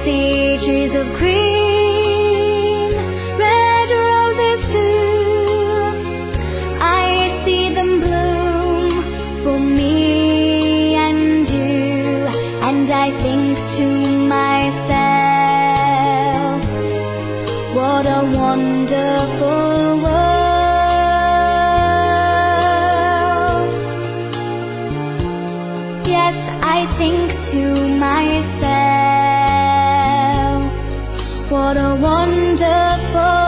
see trees of green, red roses too. I see them bloom for me and you, and I think to myself, what a wonderful world. Yes, I think to myself, what a wonderful